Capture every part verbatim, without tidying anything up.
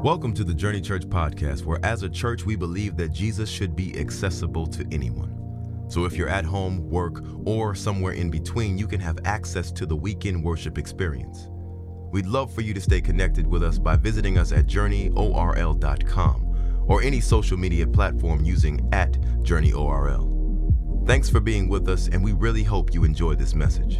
Welcome to the Journey Church podcast, where as a church, we believe that Jesus should be accessible to anyone. So if you're at home, work, or somewhere in between, you can have access to the weekend worship experience. We'd love for you to stay connected with us by visiting us at journey o r l dot com or any social media platform using at journey o r l. Thanks for being with us, and we really hope you enjoy this message.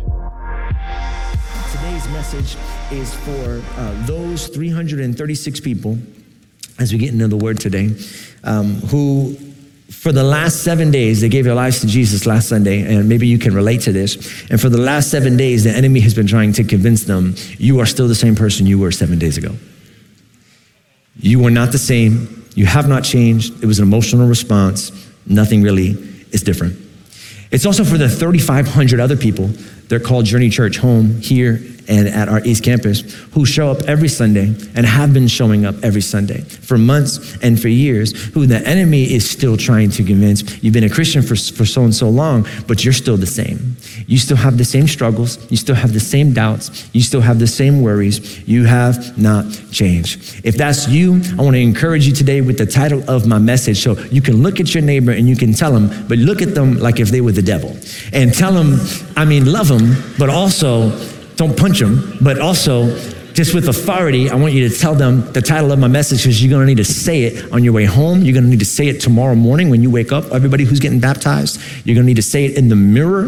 Today's message is for uh, those three hundred thirty-six people, as we get into the word today, um, who for the last seven days, they gave their lives to Jesus last Sunday, and maybe you can relate to this. And for the last seven days, the enemy has been trying to convince them, you are still the same person you were seven days ago. You are not the same. You have not changed. It was an emotional response. Nothing really is different. It's also for the thirty-five hundred other people. They're called Journey Church Home here and at our East Campus, who show up every Sunday and have been showing up every Sunday for months and for years, who the enemy is still trying to convince. You've been a Christian for, for so and so long, but you're still the same. You still have the same struggles. You still have the same doubts. You still have the same worries. You have not changed. If that's you, I want to encourage you today with the title of my message. So you can look at your neighbor and you can tell them, but look at them like if they were the devil. And tell them, I mean, love them, but also don't punch them, but also just with authority, I want you to tell them the title of my message, because you're gonna need to say it on your way home. You're gonna need to say it tomorrow morning when you wake up. Everybody who's getting baptized, you're gonna need to say it in the mirror.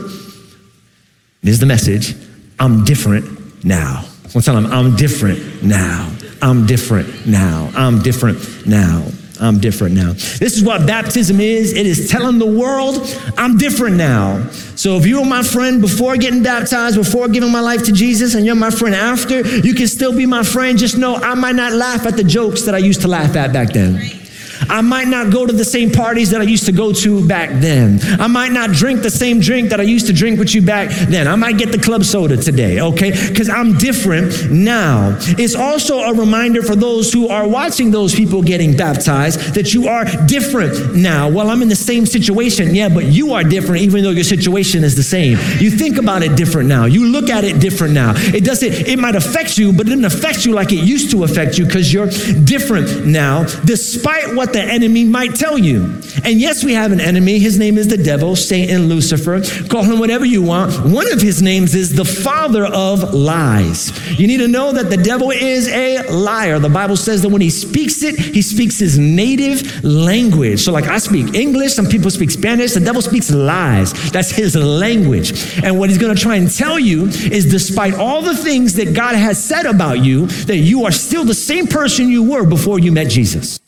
This is the message. I'm different now. I'll tell them, I'm different now. I'm different now. I'm different now. I'm different now. This is what baptism is. It is telling the world, I'm different now. So if you were my friend before getting baptized, before giving my life to Jesus, and you're my friend after, you can still be my friend. Just know I might not laugh at the jokes that I used to laugh at back then. I might not go to the same parties that I used to go to back then. I might not drink the same drink that I used to drink with you back then. I might get the club soda today, okay? Because I'm different now. It's also a reminder for those who are watching those people getting baptized that you are different now. Well, I'm in the same situation. Yeah, but you are different even though your situation is the same. You think about it different now. You look at it different now. It doesn't, it might affect you, but it didn't affect you like it used to affect you because you're different now, despite what the enemy might tell you. And yes, we have an enemy. His name is the devil, Satan, Lucifer. Call him whatever you want. One of his names is the father of lies. You need to know that the devil is a liar. The Bible says that when he speaks it, he speaks his native language. So like I speak English, some people speak Spanish. The devil speaks lies. That's his language. And what he's going to try and tell you is, despite all the things that God has said about you, that you are still the same person you were before you met Jesus.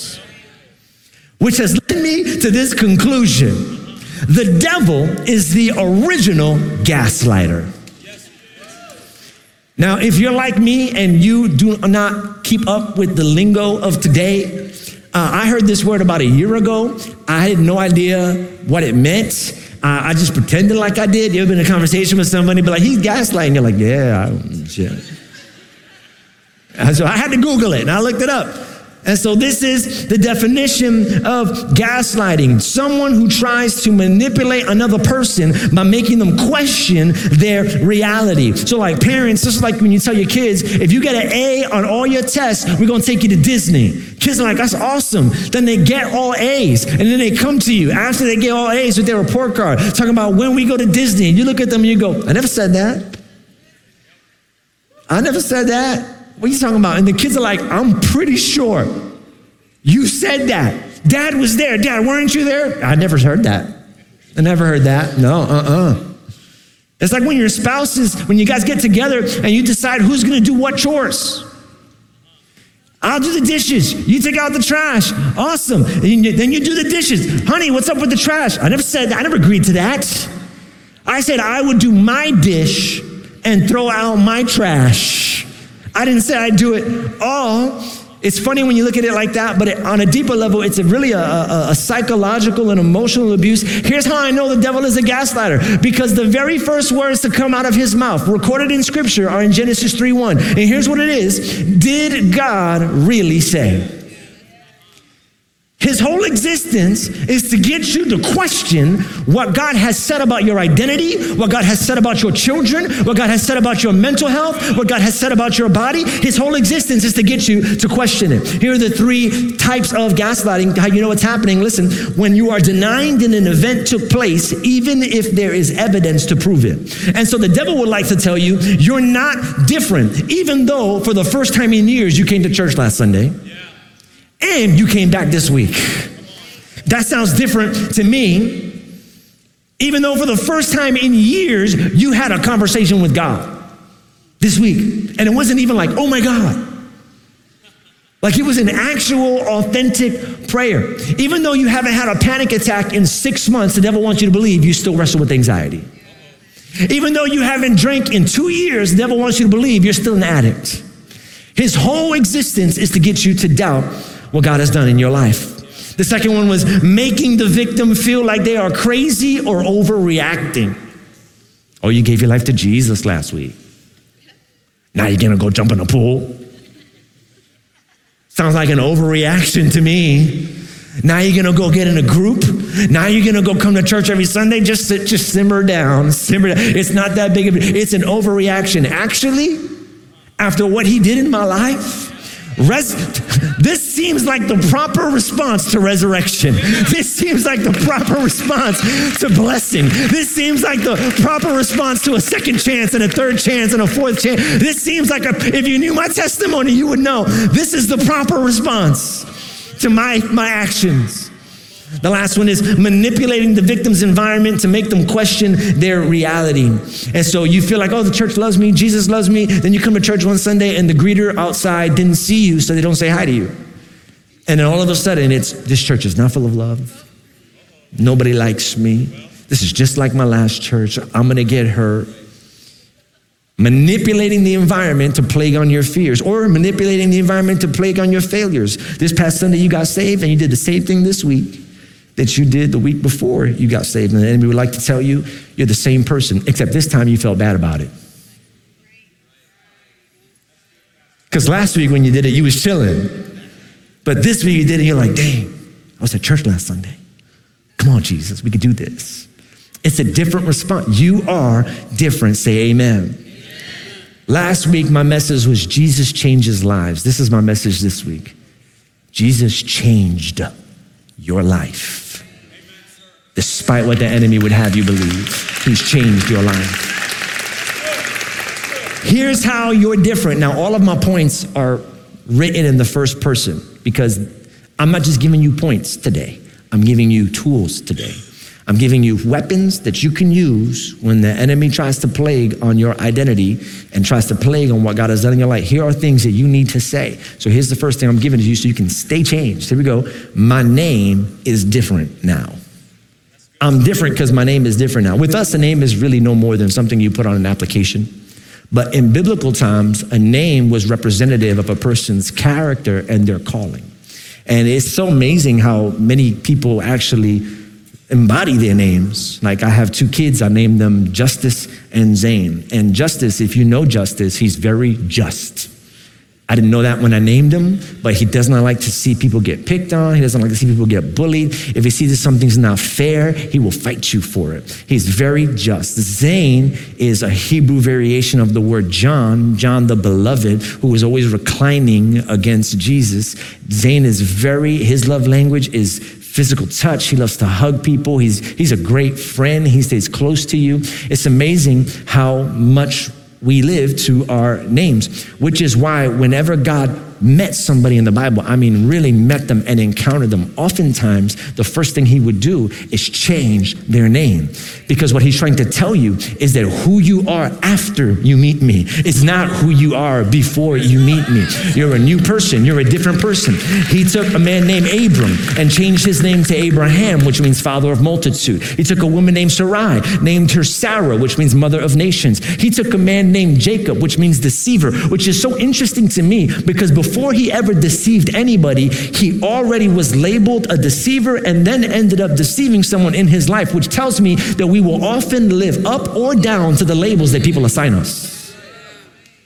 Which has led me to this conclusion. The devil is the original gaslighter. Now, if you're like me and you do not keep up with the lingo of today, uh, I heard this word about a year ago. I had no idea what it meant. Uh, I just pretended like I did. You ever been in a conversation with somebody, but like, he's gaslighting. You're like, yeah, I, shit. And so I had to Google it, and I looked it up. And so this is the definition of gaslighting. Someone who tries to manipulate another person by making them question their reality. So like parents, this is like when you tell your kids, if you get an A on all your tests, we're going to take you to Disney. Kids are like, that's awesome. Then they get all A's. And then they come to you after they get all A's with their report card, talking about when we go to Disney. And you look at them and you go, I never said that. I never said that. What are you talking about? And the kids are like, I'm pretty sure you said that. Dad was there. Dad, weren't you there? I never heard that. I never heard that. No, uh-uh. It's like when your spouse is, when you guys get together and you decide who's going to do what chores. I'll do the dishes. You take out the trash. Awesome. And you, then you do the dishes. Honey, what's up with the trash? I never said that. I never agreed to that. I said I would do my dish and throw out my trash. I didn't say I'd do it all. It's funny when you look at it like that, but it, on a deeper level, it's a really a, a, a psychological and emotional abuse. Here's how I know the devil is a gaslighter. Because the very first words to come out of his mouth, recorded in scripture, are in Genesis three one. And here's what it is. Did God really say? His whole existence is to get you to question what God has said about your identity, what God has said about your children, what God has said about your mental health, what God has said about your body. His whole existence is to get you to question it. Here are the three types of gaslighting, how you know what's happening. Listen, when you are denying that an event took place, even if there is evidence to prove it. And so the devil would like to tell you, you're not different, even though for the first time in years you came to church last Sunday. And you came back this week. That sounds different to me, even though for the first time in years, you had a conversation with God this week. And it wasn't even like, oh my God. Like it was an actual, authentic prayer. Even though you haven't had a panic attack in six months, the devil wants you to believe you still wrestle with anxiety. Even though you haven't drank in two years, the devil wants you to believe you're still an addict. His whole existence is to get you to doubt what God has done in your life. The second one was making the victim feel like they are crazy or overreacting. Oh, you gave your life to Jesus last week. Now you're gonna go jump in the pool. Sounds like an overreaction to me. Now you're gonna go get in a group. Now you're gonna go come to church every Sunday. Just sit, just simmer down, simmer down. It's not that big of a, it's an overreaction. Actually, after what he did in my life, Res- this seems like the proper response to resurrection. This seems like the proper response to blessing. This seems like the proper response to a second chance and a third chance and a fourth chance. This seems like, a, if you knew my testimony, you would know this is the proper response to my, my actions. The last one is manipulating the victim's environment to make them question their reality. And so you feel like, oh, the church loves me, Jesus loves me. Then you come to church one Sunday and the greeter outside didn't see you, so they don't say hi to you. And then all of a sudden it's, this church is not full of love. Nobody likes me. This is just like my last church. I'm gonna get hurt. Manipulating the environment to plague on your fears, or manipulating the environment to plague on your failures. This past Sunday you got saved and you did the same thing this week that you did the week before you got saved. And the enemy would like to tell you, you're the same person, except this time you felt bad about it. Because last week when you did it, you was chilling. But this week you did it, you're like, dang, I was at church last Sunday. Come on, Jesus, we could do this. It's a different response. You are different, say amen. Amen. Last week, my message was Jesus changes lives. This is my message this week. Jesus changed your life. Despite what the enemy would have you believe, he's changed your life. Here's how you're different. Now, all of my points are written in the first person because I'm not just giving you points today. I'm giving you tools today. I'm giving you weapons that you can use when the enemy tries to plague on your identity and tries to plague on what God has done in your life. Here are things that you need to say. So here's the first thing I'm giving to you so you can stay changed. Here we go. My name is different now. I'm different because my name is different now. With us, a name is really no more than something you put on an application. But in biblical times, a name was representative of a person's character and their calling. And it's so amazing how many people actually embody their names. Like I have two kids, I named them Justice and Zane. And Justice, if you know Justice, he's very just. I didn't know that when I named him, but he does not like to see people get picked on. He doesn't like to see people get bullied. If he sees that something's not fair, he will fight you for it. He's very just. Zane is a Hebrew variation of the word John, John the beloved, who was always reclining against Jesus. Zane is very, his love language is physical touch. He loves to hug people. He's, he's a great friend. He stays close to you. It's amazing how much we live to our names, which is why whenever God met somebody in the Bible, I mean really met them and encountered them, oftentimes the first thing he would do is change their name. Because what he's trying to tell you is that who you are after you meet me is not who you are before you meet me. You're a new person. You're a different person. He took a man named Abram and changed his name to Abraham, which means father of multitude. He took a woman named Sarai, named her Sarah, which means mother of nations. He took a man named Jacob, which means deceiver, which is so interesting to me because before Before he ever deceived anybody, he already was labeled a deceiver and then ended up deceiving someone in his life, which tells me that we will often live up or down to the labels that people assign us.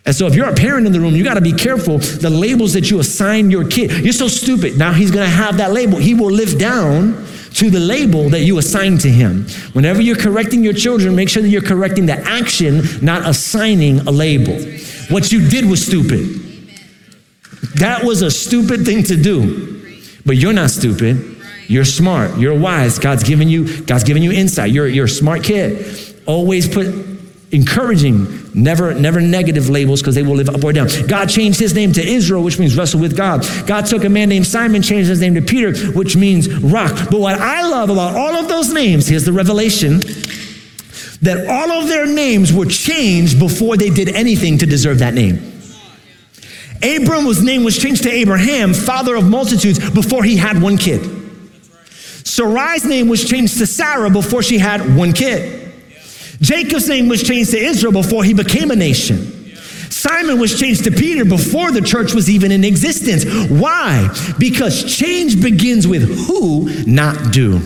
And so if you're a parent in the room, you got to be careful the labels that you assign your kid. You're so stupid. Now he's going to have that label. He will live down to the label that you assign to him. Whenever you're correcting your children, make sure that you're correcting the action, not assigning a label. What you did was stupid. That was a stupid thing to do. But you're not stupid. You're smart. You're wise. God's given you, God's given you insight. You're, you're a smart kid. Always put encouraging, never, never negative labels, because they will live up or down. God changed his name to Israel, which means wrestle with God. God took a man named Simon, changed his name to Peter, which means rock. But what I love about all of those names, here's the revelation, that all of their names were changed before they did anything to deserve that name. Abram's name was changed to Abraham, father of multitudes, before he had one kid. Sarai's name was changed to Sarah before she had one kid. Jacob's name was changed to Israel before he became a nation. Simon was changed to Peter before the church was even in existence. Why? Because change begins with who, not do.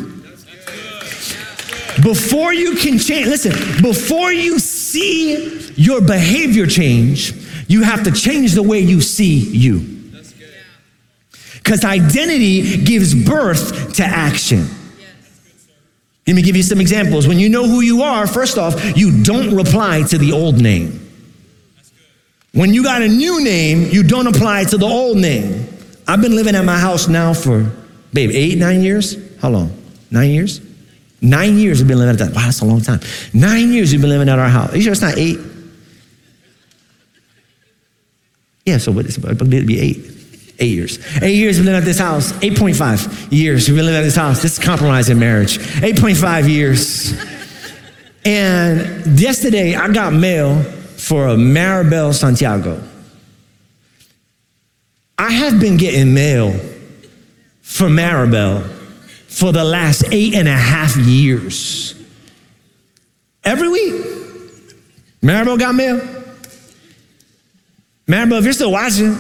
Before you can change, listen, before you see your behavior change, you have to change the way you see you. Because identity gives birth to action. Let me give you some examples. When you know who you are, first off, you don't reply to the old name. When you got a new name, you don't apply to the old name. I've been living at my house now for, babe, eight, nine years? How long? Nine years? Nine years we've been living at that. Wow, that's a long time. Nine years we've been living at our house. Are you sure it's not eight? Yeah, so what is it? It'd be eight. Eight years. Eight years we've been living at this house. eight point five years we've been living at this house. This is compromising marriage. eight point five years. And yesterday I got mail for a Maribel Santiago. I have been getting mail for Maribel for the last eight and a half years. Every week. Maribel got mail. Maribel, if you're still watching,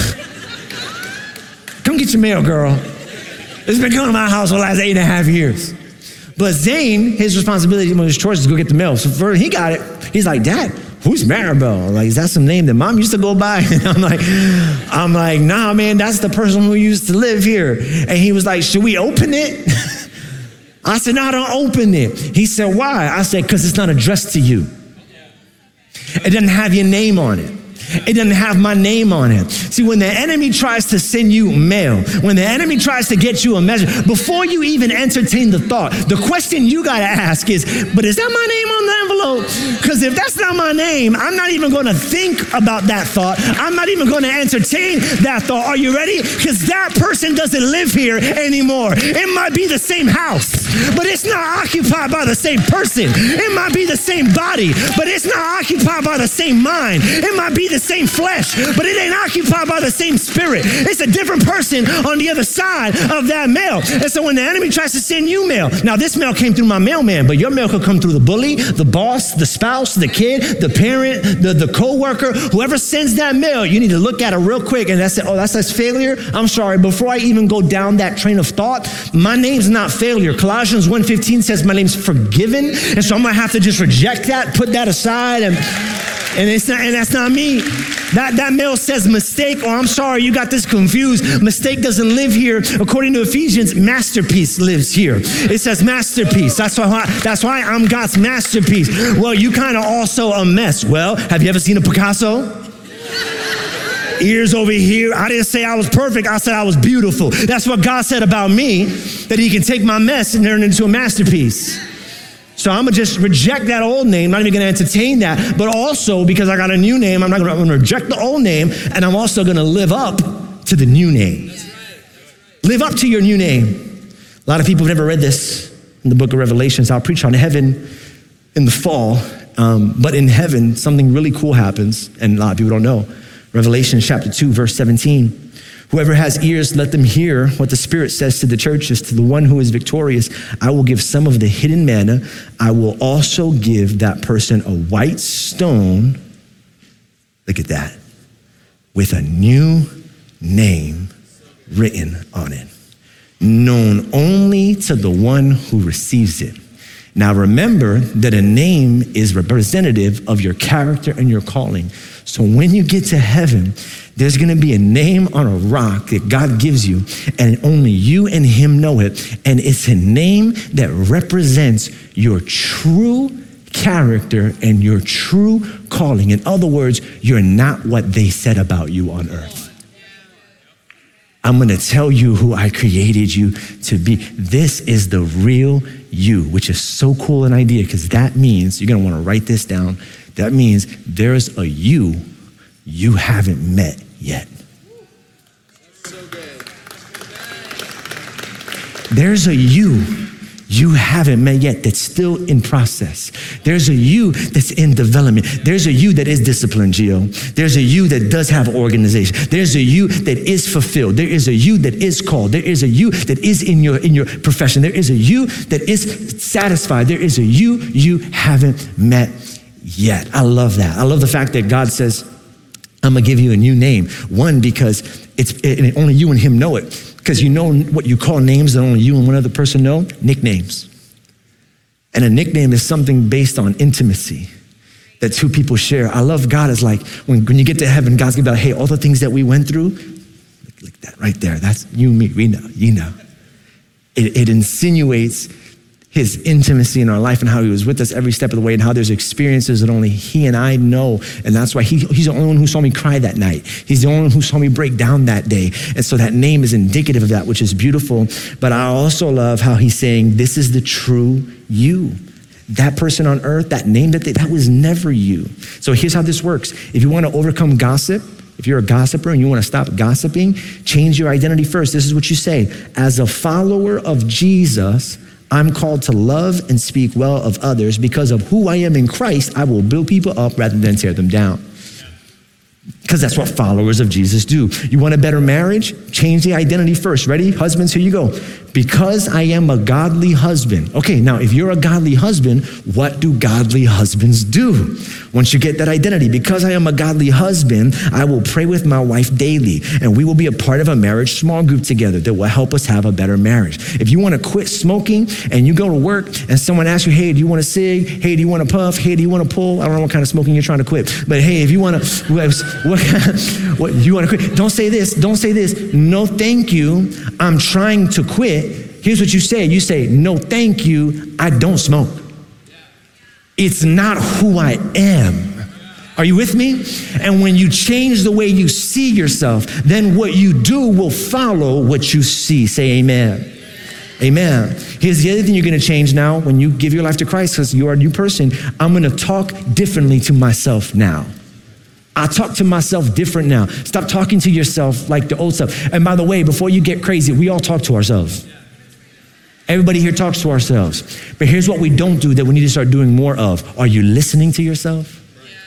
come get your mail, girl. It's been coming to my house for the last eight and a half years. But Zane, his responsibility, his choice is to go get the mail. So for, he got it. He's like, Dad, who's Maribel? Like, is that some name that Mom used to go by? And I'm like, I'm like, nah, man, that's the person who used to live here. And he was like, should we open it? I said, no, don't open it. He said, why? I said, because it's not addressed to you. It doesn't have your name on it. It doesn't have my name on it. See, when the enemy tries to send you mail, when the enemy tries to get you a message, before you even entertain the thought, the question you got to ask is, but is that my name on the envelope? Because if that's not my name, I'm not even going to think about that thought. I'm not even going to entertain that thought. Are you ready? Because that person doesn't live here anymore. It might be the same house, but it's not occupied by the same person. It might be the same body, but it's not occupied by the same mind. It might be the same flesh, but it ain't occupied by the same spirit. It's a different person on the other side of that mail. And so when the enemy tries to send you mail, now this mail came through my mailman, but your mail could come through the bully, the boss, the spouse, the kid, the parent, the, the co-worker, whoever sends that mail, you need to look at it real quick and that's it. Oh, that's, that's failure? I'm sorry. Before I even go down that train of thought, my name's not failure. Colossians one fifteen says my name's forgiven. And so I'm going to have to just reject that, put that aside, and And it's not, and that's not me. That, that mail says mistake, or I'm sorry, you got this confused. Mistake doesn't live here. According to Ephesians, masterpiece lives here. It says masterpiece. That's why, that's why I'm God's masterpiece. Well, you kind of also a mess. Well, have you ever seen a Picasso? Ears over here. I didn't say I was perfect. I said I was beautiful. That's what God said about me, that he can take my mess and turn it into a masterpiece. So I'm going to just reject that old name, not even going to entertain that. But also, because I got a new name, I'm not going to reject the old name, and I'm also going to live up to the new name. Live up to your new name. A lot of people have never read this in the book of Revelations. I'll preach on heaven in the fall. Um, but in heaven, something really cool happens, and a lot of people don't know. Revelation chapter two, verse seventeen. Whoever has ears, let them hear what the Spirit says to the churches. To the one who is victorious, I will give some of the hidden manna. I will also give that person a white stone. Look at that. With a new name written on it, known only to the one who receives it. Now remember that a name is representative of your character and your calling. So when you get to heaven, there's gonna be a name on a rock that God gives you, and only you and him know it. And it's a name that represents your true character and your true calling. In other words, you're not what they said about you on earth. I'm gonna tell you who I created you to be. This is the real you, which is so cool an idea, because that means, you're gonna wanna write this down, that means there's a you you haven't met yet. There's a you you haven't met yet that's still in process. There's a you that's in development. There's a you that is disciplined, Gio. There's a you that does have organization. There's a you that is fulfilled. There is a you that is called. There is a you that is in your in your profession. There is a you that is satisfied. There is a you you haven't met yet. I love that. I love the fact that God says, I'm gonna give you a new name. One, because it's it, only you and him know it. Because you know what you call names that only you and one other person know? Nicknames. And a nickname is something based on intimacy that two people share. I love God is like, when, when you get to heaven, God's gonna be like, hey, all the things that we went through, like, like that right there, that's you and me, we know, you know. It, it insinuates his intimacy in our life and how he was with us every step of the way and how there's experiences that only he and I know. And that's why he, he's the only one who saw me cry that night. He's the only one who saw me break down that day. And so that name is indicative of that, which is beautiful. But I also love how he's saying, this is the true you. That person on earth, that name that they, that was never you. So here's how this works. If you want to overcome gossip, if you're a gossiper and you want to stop gossiping, change your identity first. This is what you say. As a follower of Jesus, I'm called to love and speak well of others. Because of who I am in Christ, I will build people up rather than tear them down. Because that's what followers of Jesus do. You want a better marriage? Change the identity first. Ready? Husbands, here you go. Because I am a godly husband. Okay, now if you're a godly husband, what do godly husbands do? Once you get that identity, because I am a godly husband, I will pray with my wife daily, and we will be a part of a marriage small group together that will help us have a better marriage. If you want to quit smoking and you go to work and someone asks you, hey, do you want to cig? Hey, do you want to puff? Hey, do you want to pull? I don't know what kind of smoking you're trying to quit, but hey, if you want to, what, what you want to quit? Don't say this, don't say this. No, thank you. I'm trying to quit. Here's what you say. You say, no, thank you. I don't smoke. It's not who I am. Are you with me? And when you change the way you see yourself, then what you do will follow what you see. Say amen. Amen. Here's the other thing you're going to change now when you give your life to Christ, because you are a new person. I'm going to talk differently to myself now. I talk to myself different now. Stop talking to yourself like the old stuff. And by the way, before you get crazy, we all talk to ourselves. Everybody here talks to ourselves. But here's what we don't do that we need to start doing more of. Are you listening to yourself?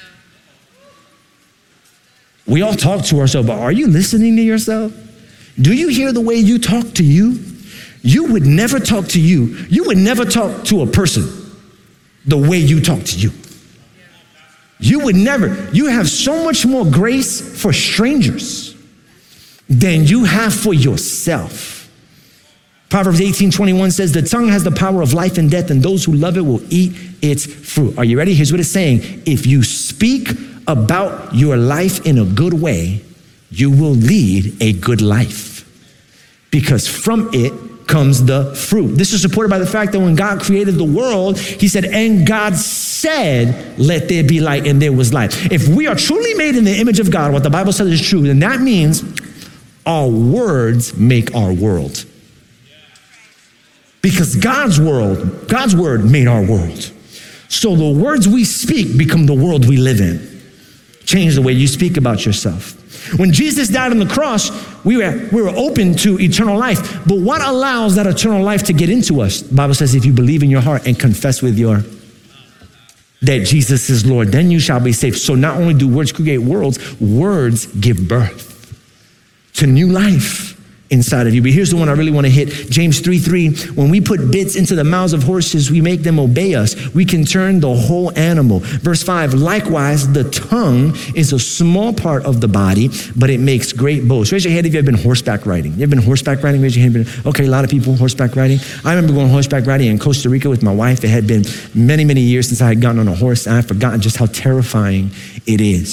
We all talk to ourselves, but are you listening to yourself? Do you hear the way you talk to you? You would never talk to you. You would never talk to a person the way you talk to you. You would never. You have so much more grace for strangers than you have for yourself. Proverbs eighteen twenty-one says, the tongue has the power of life and death, and those who love it will eat its fruit. Are you ready? Here's what it's saying. If you speak about your life in a good way, you will lead a good life, because from it comes the fruit. This is supported by the fact that when God created the world, he said, and God said, let there be light, and there was light. If we are truly made in the image of God, what the Bible says is true, then that means our words make our world. Because God's world, God's word made our world. So the words we speak become the world we live in. Change the way you speak about yourself. When Jesus died on the cross, we were, we were open to eternal life. But what allows that eternal life to get into us? The Bible says, if you believe in your heart and confess with your that Jesus is Lord, then you shall be saved. So not only do words create worlds, words give birth to new life inside of you. But here's the one I really want to hit. James three three, when we put bits into the mouths of horses, we make them obey us. We can turn the whole animal. Verse five, likewise, the tongue is a small part of the body, but it makes great boast. Raise your hand if you've been horseback riding. You ever been horseback riding? Raise your hand. Okay, a lot of people horseback riding. I remember going horseback riding in Costa Rica with my wife. It had been many, many years since I had gotten on a horse, and I've forgotten just how terrifying it is.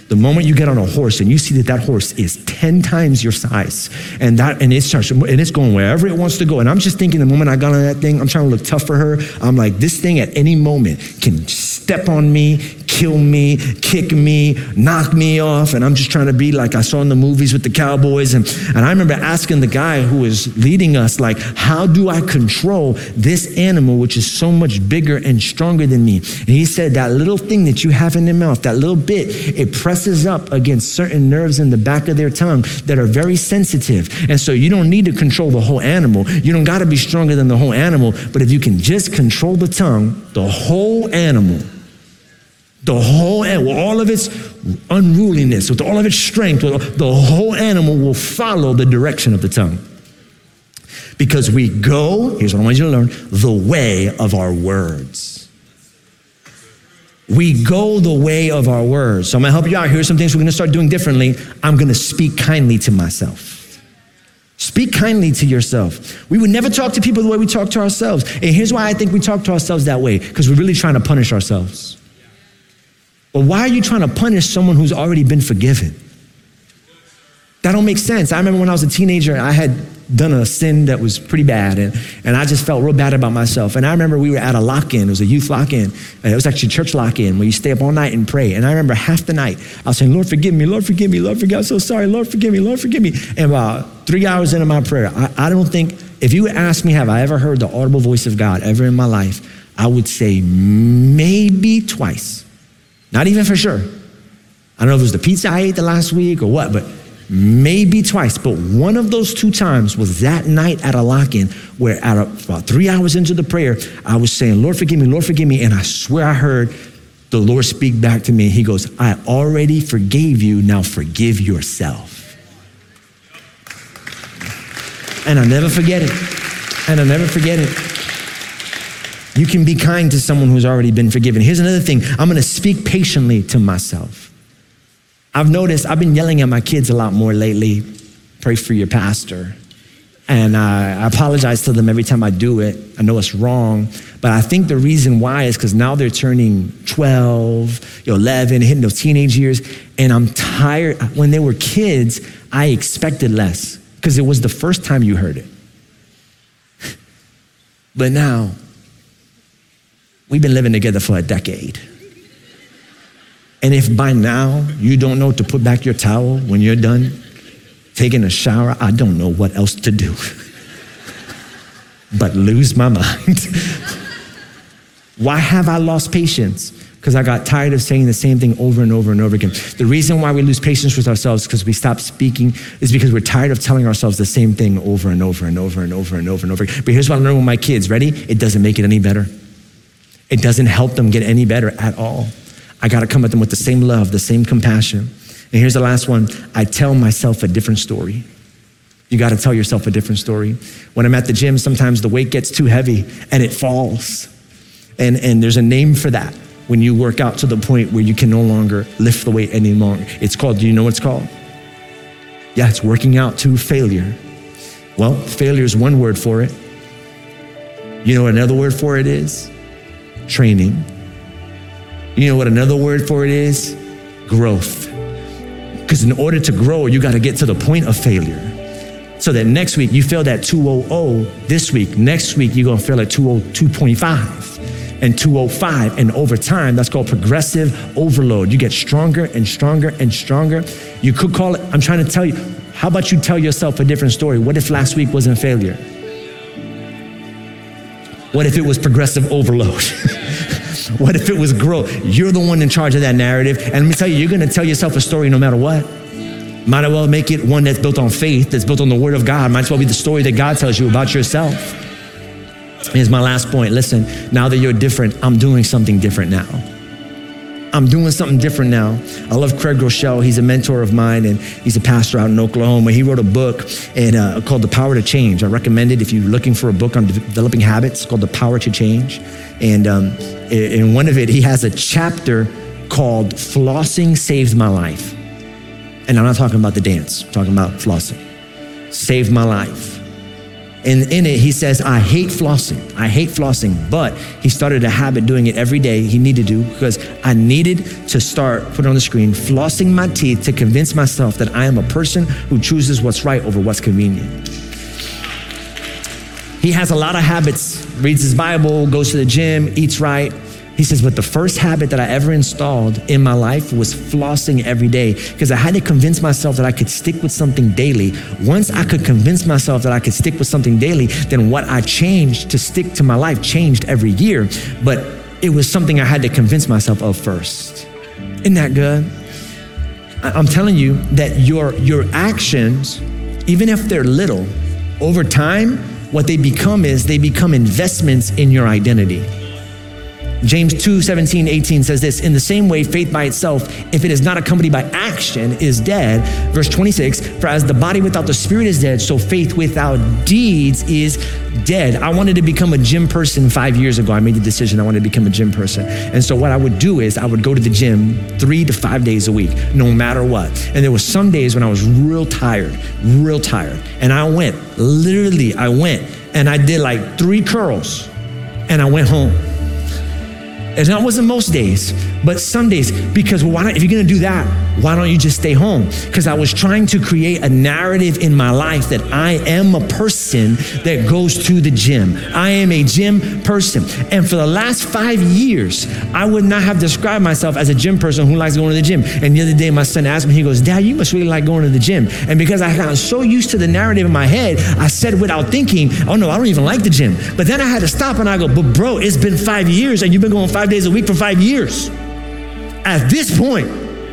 The moment you get on a horse and you see that that horse is ten times your size, and that and it starts and it's going wherever it wants to go. And I'm just thinking the moment I got on that thing, I'm trying to look tough for her. I'm like, this thing at any moment can step on me, kill me, kick me, knock me off. And I'm just trying to be like I saw in the movies with the cowboys. And, and I remember asking the guy who was leading us, like, how do I control this animal, which is so much bigger and stronger than me? And he said, that little thing that you have in their mouth, that little bit, it presses up against certain nerves in the back of their tongue that are very sensitive. And so you don't need to control the whole animal. You don't got to be stronger than the whole animal. But if you can just control the tongue, the whole animal, the whole animal, with all of its unruliness, with all of its strength, the whole animal will follow the direction of the tongue. Because we go, here's what I want you to learn, the way of our words. We go the way of our words. So I'm gonna help you out. Here's some things we're gonna start doing differently. I'm gonna speak kindly to myself. Speak kindly to yourself. We would never talk to people the way we talk to ourselves. And here's why I think we talk to ourselves that way, because we're really trying to punish ourselves. But why are you trying to punish someone who's already been forgiven? That don't make sense. I remember when I was a teenager, I had done a sin that was pretty bad, and, and I just felt real bad about myself. And I remember we were at a lock-in. It was a youth lock-in. And it was actually a church lock-in where you stay up all night and pray. And I remember half the night, I was saying, Lord, forgive me, Lord, forgive me, Lord, forgive me. I'm so sorry, Lord, forgive me, Lord, forgive me. And about three hours into my prayer, I, I don't think, if you would ask me, have I ever heard the audible voice of God ever in my life, I would say maybe twice. Not even for sure. I don't know if it was the pizza I ate the last week or what, but maybe twice. But one of those two times was that night at a lock-in where at a, about three hours into the prayer, I was saying, Lord, forgive me, Lord, forgive me. And I swear I heard the Lord speak back to me. He goes, I already forgave you. Now forgive yourself. And I'll never forget it. And I'll never forget it. You can be kind to someone who's already been forgiven. Here's another thing. I'm gonna speak patiently to myself. I've noticed I've been yelling at my kids a lot more lately. Pray for your pastor. And I, I apologize to them every time I do it. I know it's wrong, but I think the reason why is because now they're turning twelve, eleven, hitting those teenage years, and I'm tired. When they were kids, I expected less because it was the first time you heard it. But now, we've been living together for a decade. And if by now you don't know to put back your towel when you're done taking a shower, I don't know what else to do but lose my mind. Why have I lost patience? Because I got tired of saying the same thing over and over and over again. The reason why we lose patience with ourselves because we stop speaking is because we're tired of telling ourselves the same thing over and over and over and over and over and over again. But here's what I learned with my kids. Ready? It doesn't make it any better. It doesn't help them get any better at all. I got to come at them with the same love, the same compassion. And here's the last one. I tell myself a different story. You got to tell yourself a different story. When I'm at the gym, sometimes the weight gets too heavy and it falls. And, and there's a name for that when you work out to the point where you can no longer lift the weight any longer. It's called, do you know what it's called? Yeah, it's working out to failure. Well, failure is one word for it. You know what another word for it is? Training. You know what another word for it is? Growth. Because in order to grow, you got to get to the point of failure. So that next week you failed at two hundred, this week, next week you're going to fail at two oh two point five and two oh five. And over time, that's called progressive overload. You get stronger and stronger and stronger. You could call it, I'm trying to tell you, how about you tell yourself a different story? What if last week wasn't failure? What if it was progressive overload? What if it was growth? You're the one in charge of that narrative. And let me tell you, you're gonna tell yourself a story no matter what. Might as well make it one that's built on faith, that's built on the word of God. Might as well be the story that God tells you about yourself. Here's my last point. Listen, now that you're different, I'm doing something different now. I'm doing something different now. I love Craig Groeschel. He's a mentor of mine, and he's a pastor out in Oklahoma. He wrote a book and, uh, called The Power to Change. I recommend it if you're looking for a book on developing habits called The Power to Change. And um, in one of it, he has a chapter called Flossing Saved My Life. And I'm not talking about the dance. I'm talking about flossing. Saved my life. And in it, he says, I hate flossing. I hate flossing. But he started a habit doing it every day. He needed to, because I needed to start, put it on the screen, flossing my teeth to convince myself that I am a person who chooses what's right over what's convenient. He has a lot of habits, reads his Bible, goes to the gym, eats right. He says, but the first habit that I ever installed in my life was flossing every day, because I had to convince myself that I could stick with something daily. Once I could convince myself that I could stick with something daily, then what I changed to stick to my life changed every year. But it was something I had to convince myself of first. Isn't that good? I'm telling you that your, your actions, even if they're little, over time, what they become is they become investments in your identity. James two, seventeen, eighteen says this, in the same way, faith by itself, if it is not accompanied by action, is dead. Verse twenty-six, for as the body without the spirit is dead, so faith without deeds is dead. I wanted to become a gym person five years ago. I made the decision I wanted to become a gym person. And so what I would do is I would go to the gym three to five days a week, no matter what. And there were some days when I was real tired, real tired. And I went, literally, I went and I did like three curls and I went home. And that wasn't most days, but some days, because why not, if you're gonna do that, why don't you just stay home? Because I was trying to create a narrative in my life that I am a person that goes to the gym. I am a gym person. And for the last five years, I would not have described myself as a gym person who likes going to the gym. And the other day, my son asked me, he goes, Dad, you must really like going to the gym. And because I got so used to the narrative in my head, I said without thinking, oh no, I don't even like the gym. But then I had to stop and I go, but bro, it's been five years and you've been going five days a week for five years. At this point,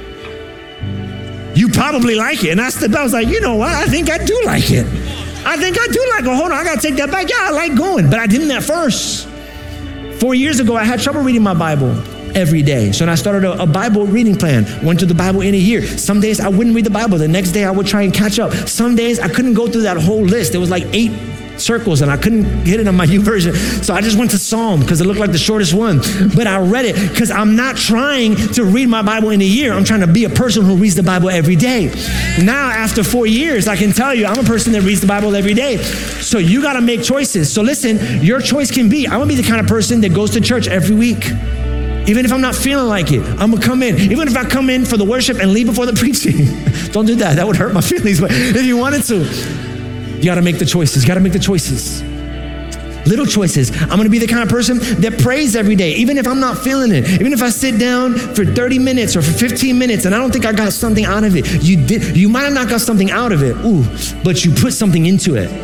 you probably like it. And I stepped out, I was like, you know what? I think I do like it. I think I do like it. Hold on, I gotta take that back. Yeah, I like going, but I didn't at first. Four years ago, I had trouble reading my Bible every day. So then I started a, a Bible reading plan, went to the Bible in a year. Some days I wouldn't read the Bible. The next day I would try and catch up. Some days I couldn't go through that whole list. There was like eight circles and I couldn't get it on my YouVersion. So I just went to Psalm because it looked like the shortest one. But I read it because I'm not trying to read my Bible in a year. I'm trying to be a person who reads the Bible every day. Now, after four years, I can tell you I'm a person that reads the Bible every day. So you got to make choices. So listen, your choice can be, I'm going to be the kind of person that goes to church every week. Even if I'm not feeling like it, I'm gonna come in. Even if I come in for the worship and leave before the preaching. Don't do that, that would hurt my feelings. But if you wanted to, you gotta make the choices, you gotta make the choices. Little choices. I'm gonna be the kind of person that prays every day, even if I'm not feeling it. Even if I sit down for thirty minutes or for fifteen minutes and I don't think I got something out of it. You did. You might have not got something out of it, ooh, but you put something into it.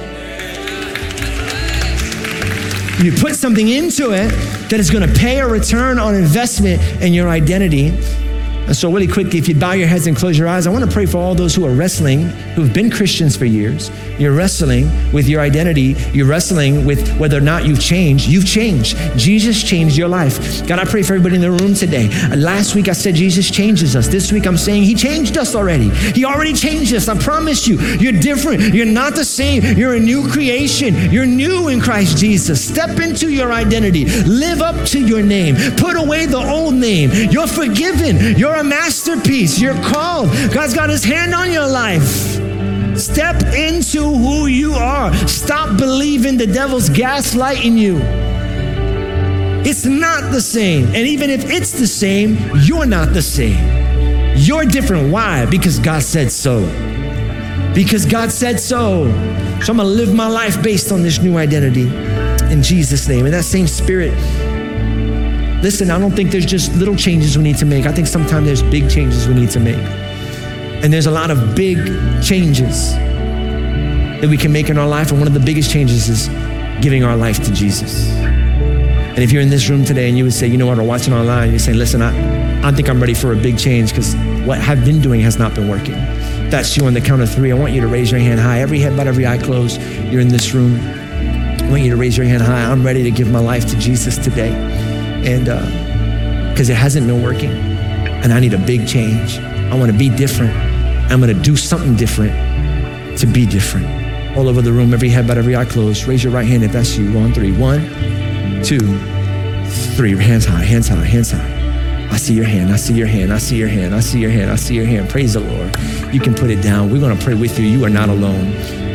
You put something into it that is gonna pay a return on investment in your identity. And so really quickly, if you bow your heads and close your eyes, I wanna pray for all those who are wrestling, who've been Christians for years. You're wrestling with your identity. You're wrestling with whether or not you've changed. You've changed. Jesus changed your life. God, I pray for everybody in the room today. Last week I said Jesus changes us. This week I'm saying he changed us already. He already changed us. I promise you, you're different. You're not the same. You're a new creation. You're new in Christ Jesus. Step into your identity. Live up to your name. Put away the old name. You're forgiven. You're a masterpiece. You're called. God's got his hand on your life. Step into who you are. Stop believing the devil's gaslighting you. It's not the same. And even if it's the same, you're not the same. You're different. Why? Because God said so. Because God said so. So I'm gonna live my life based on this new identity in Jesus' name. In that same spirit, listen, I don't think there's just little changes we need to make. I think sometimes there's big changes we need to make. And there's a lot of big changes that we can make in our life. And one of the biggest changes is giving our life to Jesus. And if you're in this room today and you would say, you know what, or watching online, you're saying, listen, I, I think I'm ready for a big change because what I've been doing has not been working. That's you on the count of three. I want you to raise your hand high. Every head bowed, every eye closed. You're in this room. I want you to raise your hand high. I'm ready to give my life to Jesus today. And because uh, it hasn't been working and I need a big change. I want to be different. I'm going to do something different to be different. All over the room, every head bowed, every eye closed. Raise your right hand if that's you. On three. One, two, three. Hands high, hands high, hands high. I see your hand, I see your hand, I see your hand, I see your hand, I see your hand. Praise the Lord. You can put it down. We're going to pray with you. You are not alone.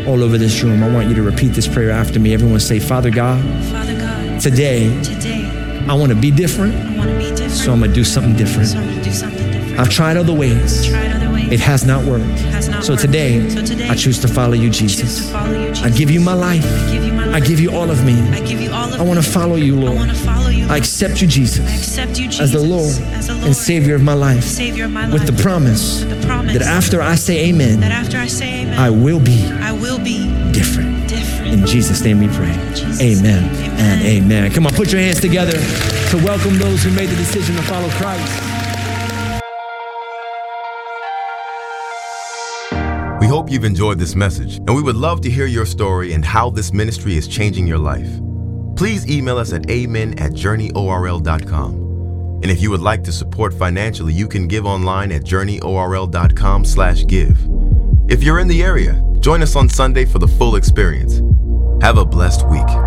all over this room. I want you to repeat this prayer after me. Everyone say, Father God, Father God, today, today I want to be different, I want to be different. so I'm going to do something different. So I'm going to do something different. I've tried other ways. Tried other ways. It has not worked. Has not So worked. today, So today, I choose to follow you, I choose Jesus. to follow you, Jesus. I give you my life. I give you my I life. give you all of me. I give you all of I want to me. follow you, I Lord. want to follow you. I Lord. accept you, Jesus, I accept you, Jesus, as the Lord, as the Lord and Savior of my life, Savior of my life. with the promise With the promise that after I say amen, that after I say amen, I will be I will be different. different. In Jesus' name we pray. Jesus' Amen name. and Amen. amen. Come on, put your hands together to welcome those who made the decision to follow Christ. We hope you've enjoyed this message, and we would love to hear your story and how this ministry is changing your life. Please email us at amen at journey o r l dot com. And if you would like to support financially, you can give online at journey o r l dot com slash give. If you're in the area, join us on Sunday for the full experience. Have a blessed week.